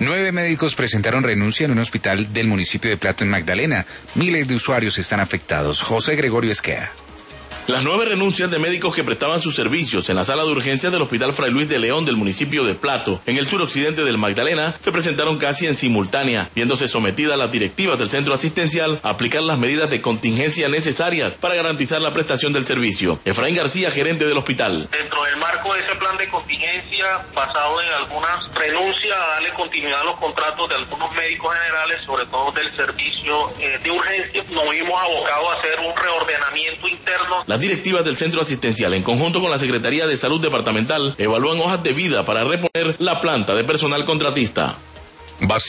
9 médicos presentaron renuncia en un hospital del municipio de Plato en Magdalena. Miles de usuarios están afectados. José Gregorio Esquea. Las 9 renuncias de médicos que prestaban sus servicios en la sala de urgencias del Hospital Fray Luis de León del municipio de Plato, en el suroccidente del Magdalena, se presentaron casi en simultánea, viéndose sometida a las directivas del centro asistencial a aplicar las medidas de contingencia necesarias para garantizar la prestación del servicio. Efraín García, gerente del hospital. Dentro del marco de ese plan de contingencia, basado en algunas renuncias a darle continuidad a los contratos de algunos médicos generales, sobre todo del servicio de urgencia, nos vimos abocados a hacer un reordenamiento interno. Las directivas del centro asistencial, en conjunto con la Secretaría de Salud Departamental, evalúan hojas de vida para reponer la planta de personal contratista.